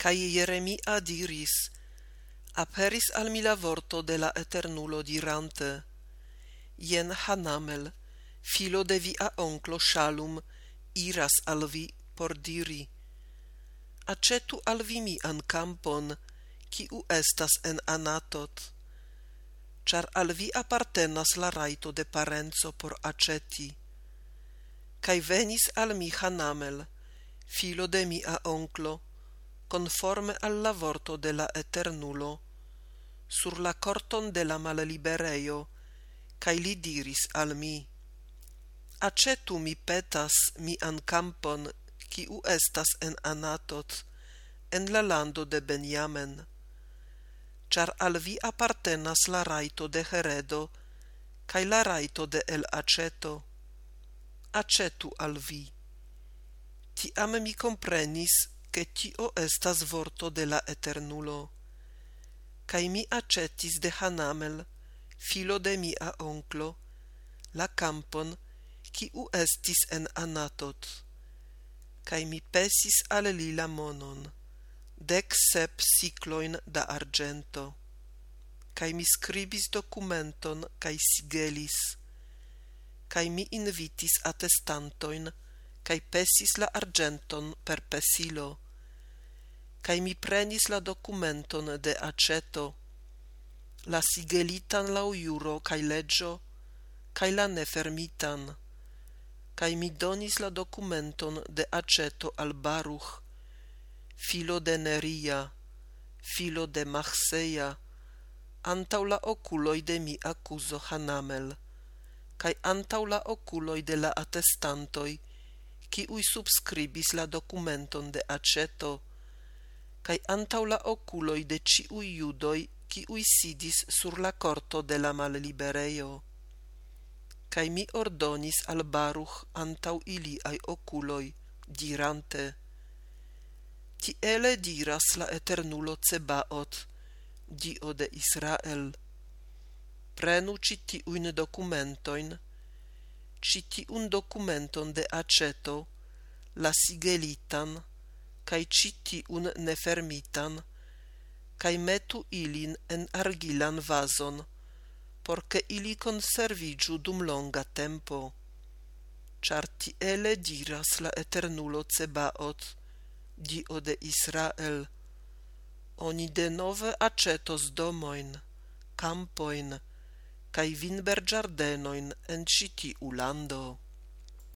Cae Jeremia diris, aperis al mi la vorto de la Eternulo dirante, ien Hanamel, filo de via onclo Shalum, iras al vi por diri, acetu al vi mian campon, quiu estas en Anatot, char al vi appartenas la raito de parenzo por aceti. Cae venis al mi Hanamel, filo de mia onclo, conforme alla vorto de la Eternulo, sur la corton de la mallibereio, cae li diris al mi, acetu mi petas mian campon, quiu estas en Anatot, en la lando de Benjamen, char al vi appartenas la raito de heredo, cae la raito de el aceto. Acetu al vi. Tiam mi comprenis che tio estas vorto de la Eternulo, cae mi acetis de Hanamel, filo de mia onclo, la campon, quiu estis en Anatot, cae mi pesis al li la monon, 17 sicloin da argento, cae mi scribis documenton cae sigelis, cae mi invitis attestantoin, cae pesis la argenton per pesilo, cae mi prenis la documenton de aceto, la sigelitan lau iuro cae legio, cae la nefermitan, cae mi donis la documenton de aceto al Baruch, filo de Neria, filo de Mahseia, antau la oculoi de mi accuso Hanamel, cae antau la oculoi de la attestantoi, quiui subscribis la documenton de aceto, cae antau la oculoi de ciui judoi, quiui sidis sur la corto de la mallibereio. Cae mi ordonis al Baruch antau iliai oculoi, dirante, tiele diras la Eternulo Tsebaot, Dio de Israel, prenu citiuin documentoin, citiun documenton de aceto, la sigelitan, cae citiun nefermitan, cae metu ilin en argilan vason, porce ili conservigiu dum longa tempo. Char tiele diras la Eternulo Tsebaot, Dio de Israel, oni denove acetos domoin, campoin, cae vinbergiardenoin en citiu lando.